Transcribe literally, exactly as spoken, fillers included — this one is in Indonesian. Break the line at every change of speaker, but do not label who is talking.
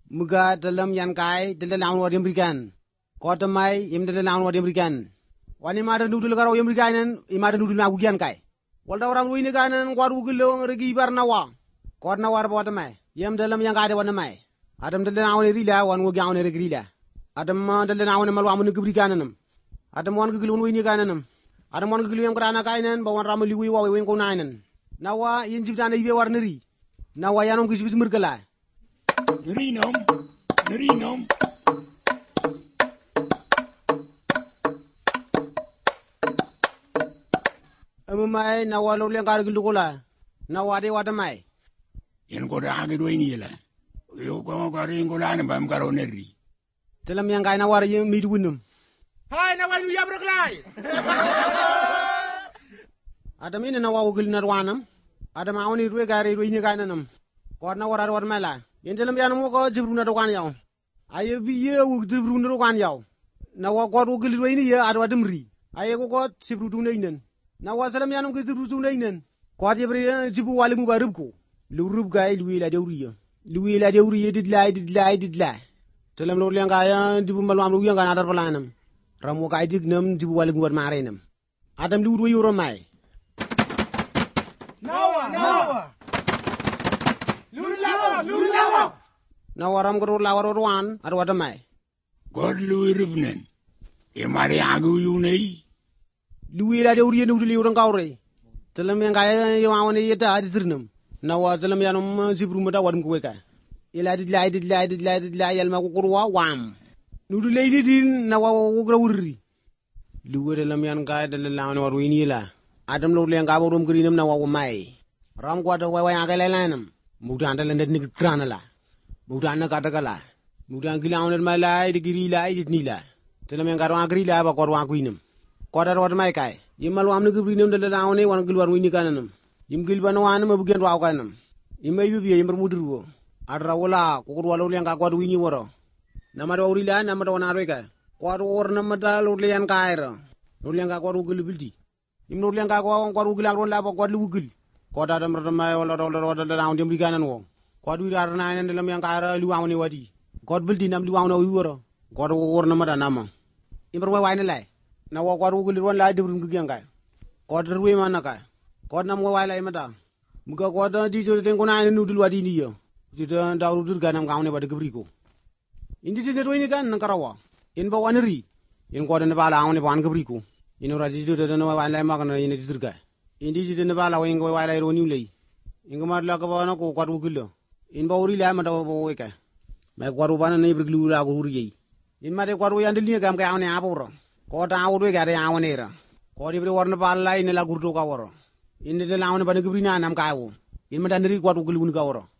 Muga dalam yan kai dalam lawan wadim berikan. Kota mai im dalam lawan wadim berikan. Wani mada nudul karo im berikan imada nudul na gugian kai. Walda orang wini kanan kwaru gilo regi bar nawa. Kota nawar bawat mai. Yam dalam yang kai wana mai. Adam dalam lawan rila wan wugi lawan rila. Adam dalam lawan malu amun keberikanan. Adam wan kegilun wini kanan. Adam wan kegilu yang kerana kainan bawan ramu liwi wa wen ko nainan. Nawa yin jibtana ibe war neri. Nawa yanom kisbis murgala.
Nerinom, nerinom.
Amai nawa lo leng kar gulukula. Nawa de wada mai.
Yen ko da age do ini la. Yo ko ko rin ko la ne bam karo neri.
Telam yang kai nawar yem mi dunum.
Hai nawa yu ya berkelai.
Adam ini nawa ugil narwanam. Adam awni ruwe gari ruwe ini kainanam. Ko nawar ar war mala. Yen dalam yanam ko jibruna do kan yaw aye bi ye wu jibruna do kan yaw na wa ko ru gili ini ye adu ademri aye ko ko sibru tu neinen na wa salam yanam ko sibru tu neinen ko jibri jibu wali mu barub ko lu rub gay lu ila dewri lu ila dewri did lay did lay did lay dalam lo yang kaya jibu malu am lu yang kan adar pelanam ramu kay dig nam jibu wali mu bar marenam adam lu ru yoro may
Nawa nawa
Nawaram ko lawar ruan ar wada mai.
God lui rubnen. E mari agu yu nei.
Lui la de uriye ndu li urang kawre. Telam yang kaya yo awone yeta adi ternam. Nawa telam yanum sibru mata wadum ko ka. Ila di la di la di la di la yal ma ko kurwa wam. Ndu le li di nawa wo gra wurri. Lui telam yan kaya de la on war wini la. Adam lo le nga borom grinam nawa wo mai. Ram ko da wa wa ga lelanam. Mudan da lendet ni krana la. Mudan na katakala. Mudan gila oner malai de giri lai dit nila. Telam yang karo agri la ba korwa kuinam. Kodar wad mai kai. Yimal wam ne gibrinam de la one wan gilwar wini kananam. Yim gilban wan ma bugen wa kanam. Yimay bibi yim bermudur wo. Adra wala ko ko wala yang ka kwad wini woro. Nama do uri la nama do na reka. Kwad wor nama da lo lian kaira. Lo lian ka kwad ugil bildi. Yim lo lian ka kwad kwad ugil agron la ba kwad ugil. Kodar dam ramai wala do do do down dim bikanan wo. Kod wi dar na ne dalam yang kara lu awni wadi kod bildi nam lu awna wi woro kod wor na mada nama imber wa wayne lay na wo kod wugul won lay debrum gi yang kay kod ruwe man naka kod nam wo way lay mada muga kod di jo den ko na ne nudul wadi ni yo di da dawru dur ganam ka awne wadi gebri ko indi de roini kan nan karawa in ba wanri in kod ne bala awne ban gebri ko in ra di jo de no way lay magana in di durga indi di de ne bala way ngo way lay roni lay inga mar la ka bana ko kod wugul in ba uri la ma do bo we ka me kwaru bana ne briglu la ko uri in ma de kwaru yandil ni gam ka awne aburo ko ta awdu ga de awne ra ko di bri warna palla in la gurdo ka woro in de la awne bana gibri na nam ka wo in ma dan ri kwaru gulu ka woro